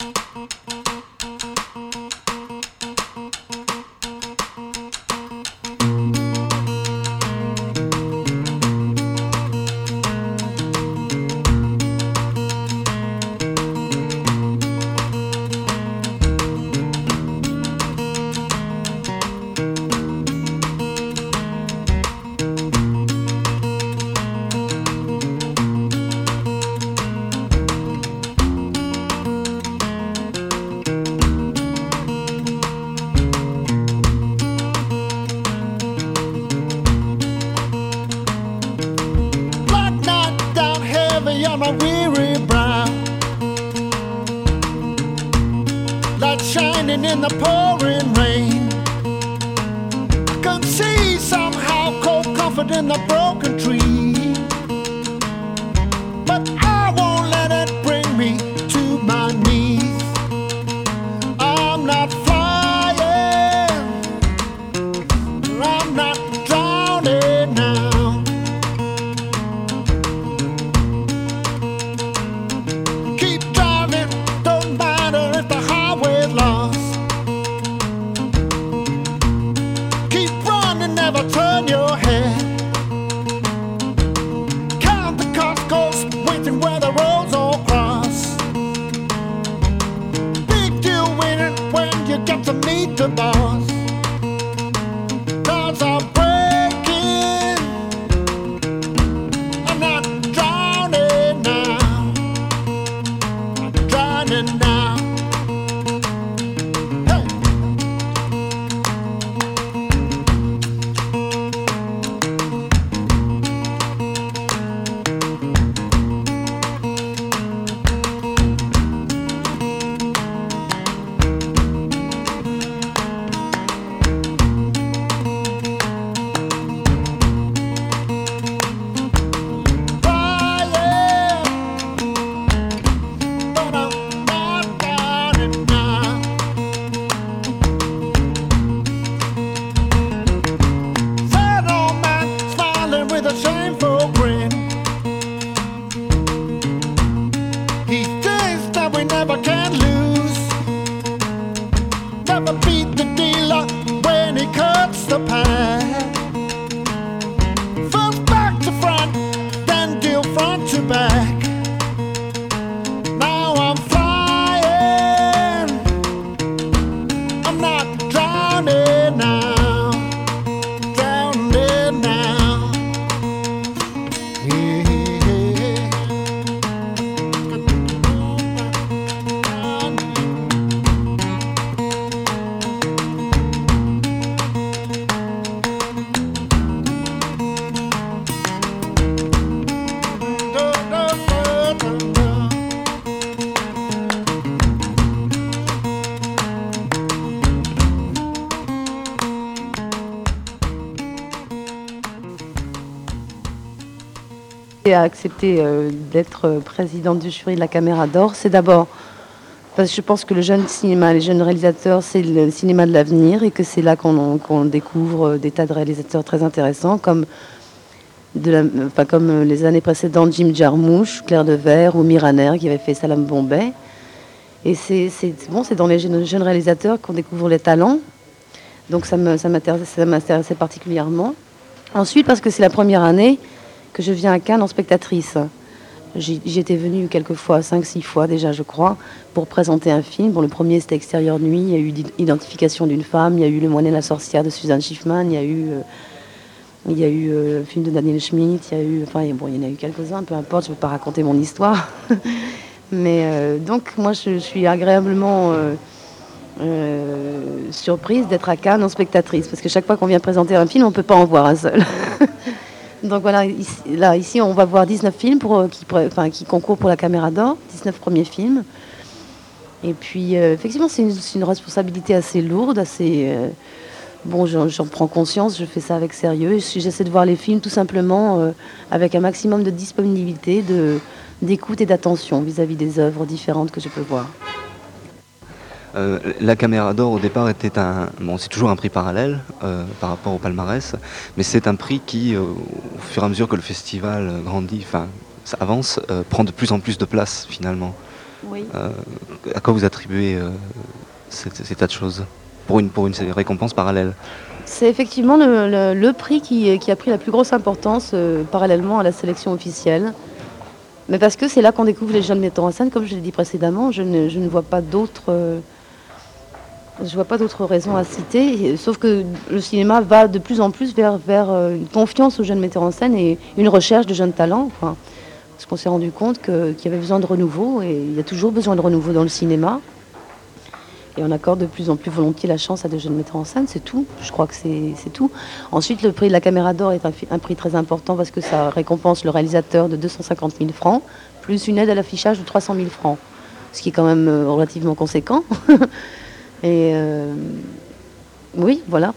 In the pouring rain, I can see somehow cold comfort in the broken tree, but I won't let it bring me to my knees. I'm not flying, I'm not drowning now. Keep driving, don't matter if the highway's lost. Never turn your head. Count the cars, ghosts waiting where the roads all cross. Big deal winning when you get to meet the boss. Cars are breaking. I'm not drowning now. I'm drowning now. A accepté d'être président du jury de la Caméra d'Or, c'est d'abord Parce que je pense que le jeune cinéma, les jeunes réalisateurs, c'est le cinéma de l'avenir et que c'est là qu'on découvre des tas de réalisateurs très intéressants, comme les années précédentes, Jim Jarmusch, Claire Dever ou Miraner qui avait fait Salam Bombay. Et c'est dans les jeunes réalisateurs qu'on découvre les talents. Donc ça m'intéressait particulièrement. Ensuite, parce que c'est la première année que je viens à Cannes en spectatrice. J'y étais venue quelques fois, 5-6 fois déjà, je crois, pour présenter un film. Bon, le premier, c'était Extérieur nuit. Il y a eu Identification d'une femme. Il y a eu Le moine et la sorcière de Suzanne Schiffman. Il y a eu le film de Daniel Schmitt. Il y en a eu quelques-uns, peu importe, je ne vais pas raconter mon histoire. Mais donc, moi, je suis agréablement surprise d'être à Cannes en spectatrice. Parce que chaque fois qu'on vient présenter un film, on ne peut pas en voir un seul. Donc voilà, ici, on va voir 19 films qui concourent pour la Caméra d'Or, 19 premiers films. Et puis, effectivement, c'est une responsabilité assez lourde, j'en prends conscience, je fais ça avec sérieux. J'essaie de voir les films tout simplement avec un maximum de disponibilité, d'écoute et d'attention vis-à-vis des œuvres différentes que je peux voir. La Caméra d'Or au départ était c'est toujours un prix parallèle par rapport au palmarès, mais c'est un prix qui, au fur et à mesure que le festival grandit, ça avance, prend de plus en plus de place finalement. Oui. À quoi vous attribuez ces tas de choses pour une récompense parallèle? C'est effectivement le prix qui a pris la plus grosse importance parallèlement à la sélection officielle. Mais parce que c'est là qu'on découvre les jeunes metteurs en scène, comme je l'ai dit précédemment, je ne vois pas d'autres raisons à citer, sauf que le cinéma va de plus en plus vers une confiance aux jeunes metteurs en scène et une recherche de jeunes talents. Parce qu'on s'est rendu compte qu'il y avait besoin de renouveau, et il y a toujours besoin de renouveau dans le cinéma. Et on accorde de plus en plus volontiers la chance à de jeunes metteurs en scène, c'est tout. Je crois que c'est tout. Ensuite, le prix de la Caméra d'Or est un prix très important parce que ça récompense le réalisateur de 250 000 francs, plus une aide à l'affichage de 300 000 francs, ce qui est quand même relativement conséquent. Et oui, voilà.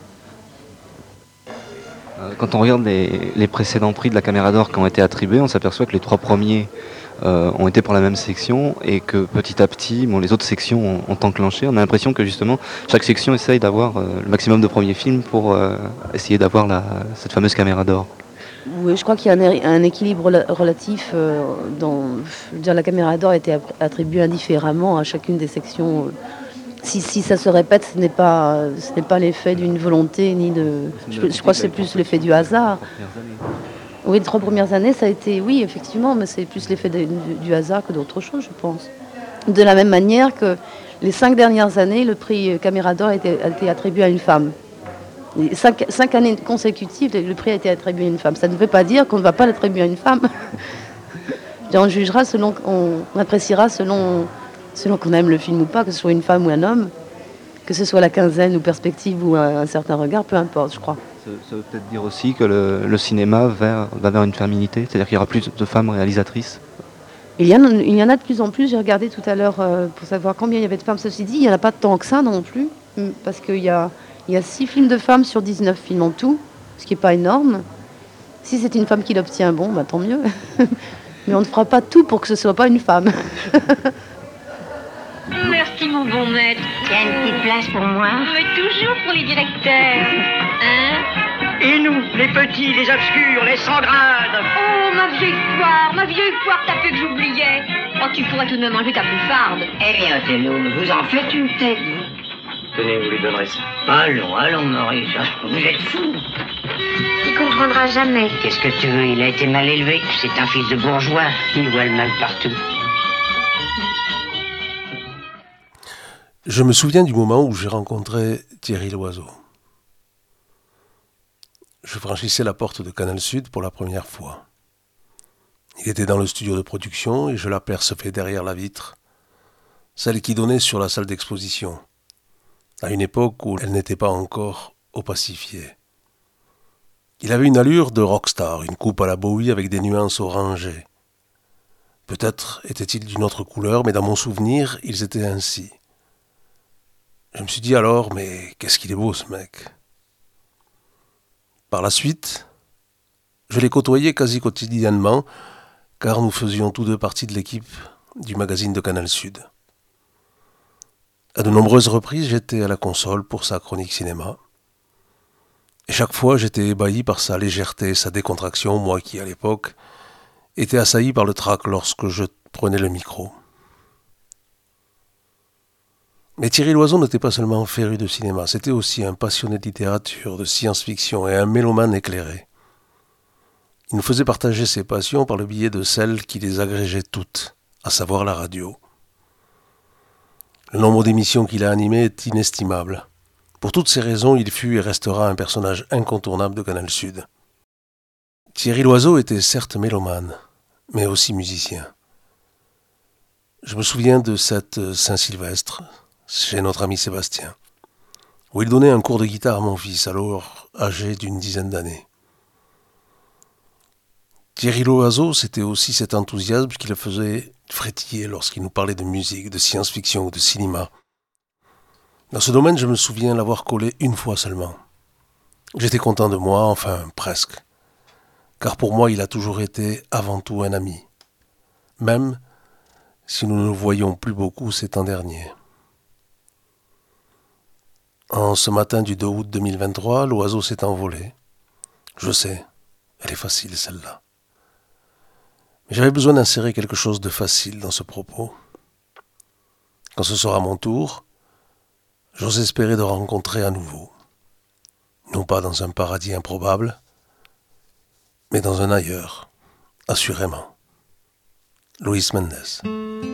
Quand on regarde les précédents prix de la Caméra d'Or qui ont été attribués, on s'aperçoit que les 3 premiers ont été pour la même section et que petit à petit, les autres sections ont enclenché. On a l'impression que justement, chaque section essaye d'avoir le maximum de premiers films pour essayer d'avoir cette fameuse Caméra d'Or. Oui, je crois qu'il y a un équilibre relatif. La Caméra d'Or a été attribuée indifféremment à chacune des sections. Si ça se répète, ce n'est pas l'effet d'une volonté, ni de... Je crois que c'est plus l'effet du hasard. Oui, les 3 premières années, ça a été... Oui, effectivement, mais c'est plus l'effet du hasard que d'autre chose, je pense. De la même manière que les 5 dernières années, le prix Caméra d'Or a été attribué à une femme. 5 années consécutives, le prix a été attribué à une femme. Ça ne veut pas dire qu'on ne va pas l'attribuer à une femme. On jugera on appréciera selon qu'on aime le film ou pas, que ce soit une femme ou un homme, que ce soit la quinzaine ou Perspective ou un certain regard, peu importe, je crois. Ça veut peut-être dire aussi que le cinéma va vers une féminité, c'est-à-dire qu'il y aura plus de femmes réalisatrices. Il y en a de plus en plus, j'ai regardé tout à l'heure pour savoir combien il y avait de femmes. Ceci dit, il n'y en a pas tant que ça non plus, parce qu'il y a 6 films de femmes sur 19 films en tout, ce qui n'est pas énorme. Si c'est une femme qui l'obtient, tant mieux. Mais on ne fera pas tout pour que ce ne soit pas une femme. Merci mon bon maître. Il y a une petite place pour moi. Mais toujours pour les directeurs. Hein? Et nous, les petits, les obscurs, les sans grades. Oh, ma vieille poire, t'as fait que j'oubliais. Oh, tu pourrais tout de même manger ta bouffarde. Eh bien, Othello, vous en faites une tête, vous. Tenez, vous lui donnerez ça. Allons, Maurice, vous êtes fou. Il comprendra jamais. Qu'est-ce que tu veux? Il a été mal élevé. C'est un fils de bourgeois. Il voit le mal partout. Je me souviens du moment où j'ai rencontré Thierry Loiseau. Je franchissais la porte de Canal Sud pour la première fois. Il était dans le studio de production et je l'apercevais derrière la vitre, celle qui donnait sur la salle d'exposition, à une époque où elle n'était pas encore opacifiée. Il avait une allure de rockstar, une coupe à la Bowie avec des nuances orangées. Peut-être étaient-ils d'une autre couleur, mais dans mon souvenir, ils étaient ainsi. Je me suis dit alors, mais qu'est-ce qu'il est beau ce mec. Par la suite, je l'ai côtoyé quasi quotidiennement, car nous faisions tous deux partie de l'équipe du magazine de Canal Sud. À de nombreuses reprises, j'étais à la console pour sa chronique cinéma. Et chaque fois, j'étais ébahi par sa légèreté et sa décontraction, moi qui, à l'époque, étais assailli par le trac lorsque je prenais le micro. Mais Thierry Loiseau n'était pas seulement féru de cinéma, c'était aussi un passionné de littérature, de science-fiction et un mélomane éclairé. Il nous faisait partager ses passions par le biais de celle qui les agrégeait toutes, à savoir la radio. Le nombre d'émissions qu'il a animées est inestimable. Pour toutes ces raisons, il fut et restera un personnage incontournable de Canal Sud. Thierry Loiseau était certes mélomane, mais aussi musicien. Je me souviens de cette Saint-Sylvestre, chez notre ami Sébastien, où il donnait un cours de guitare à mon fils, alors âgé d'une dizaine d'années. Thierry Loiseau, c'était aussi cet enthousiasme qui le faisait frétiller lorsqu'il nous parlait de musique, de science-fiction ou de cinéma. Dans ce domaine, je me souviens l'avoir collé une fois seulement. J'étais content de moi, enfin presque, car pour moi il a toujours été avant tout un ami, même si nous ne nous voyons plus beaucoup ces temps derniers. En ce matin du 2 août 2023, l'oiseau s'est envolé. Je sais, elle est facile celle-là. Mais j'avais besoin d'insérer quelque chose de facile dans ce propos. Quand ce sera mon tour, j'ose espérer de rencontrer à nouveau. Non pas dans un paradis improbable, mais dans un ailleurs, assurément. Luis Mendes.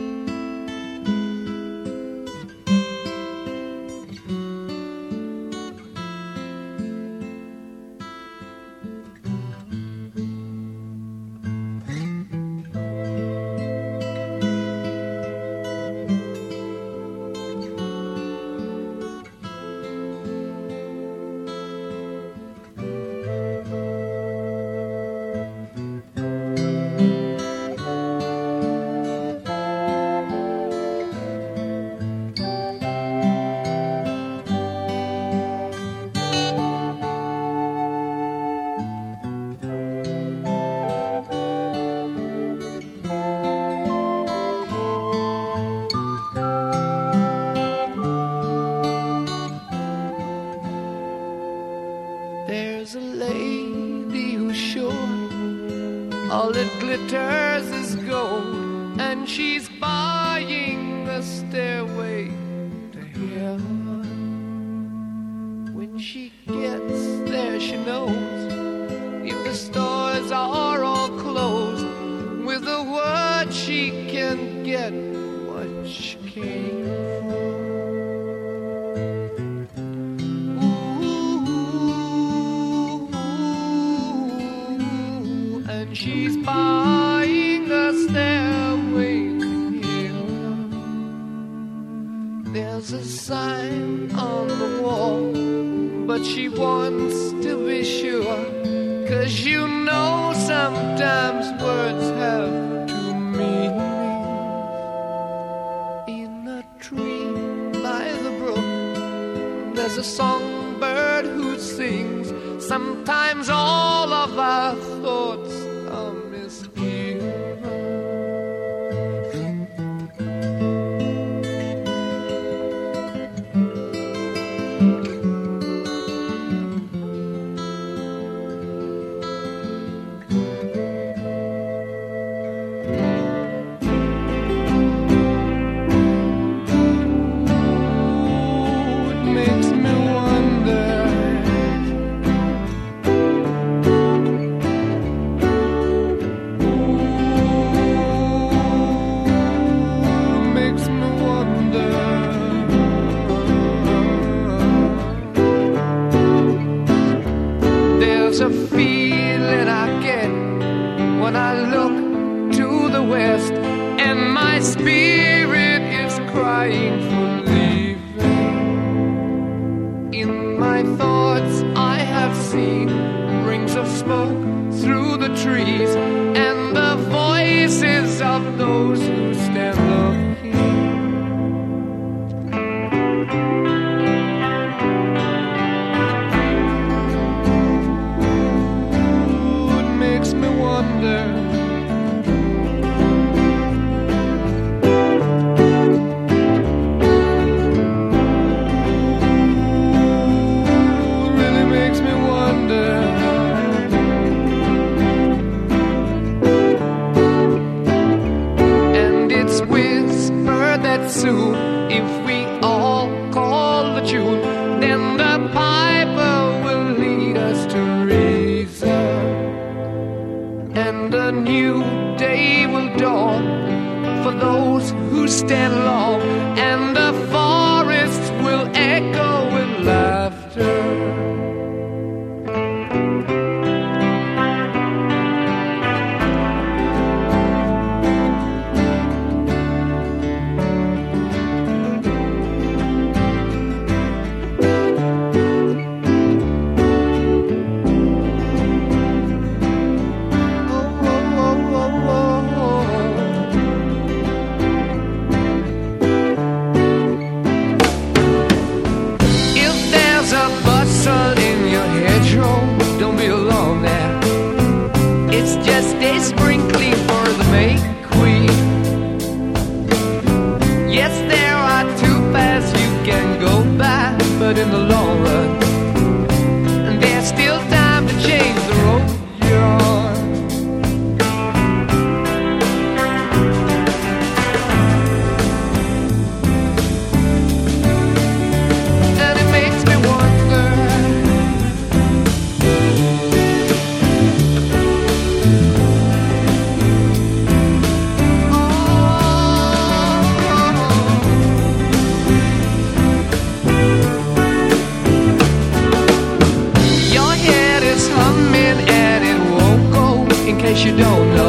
All that glitters is gold, and she's buying a stairway to heaven. When she gets there, she knows if the stores are all closed, with a word she can get what she came for. She's buying a stairway to heaven. There's a sign on the wall, but she wants to be sure, 'cause you know sometimes words have two meanings. In a tree by the brook, there's a songbird who sings. Sometimes all of our thoughts are misgiven. It makes me wonder. There's a feeling I get when I look to the west, and my spirit is crying for leaving. In my thoughts I have seen rings of smoke through the trees, and the voices of those who stand looking. new day will dawn for those who stand long, and the forests will echo with laughter. But in the long run, there's still time to change the road you're on. And it makes me wonder, in case you don't know.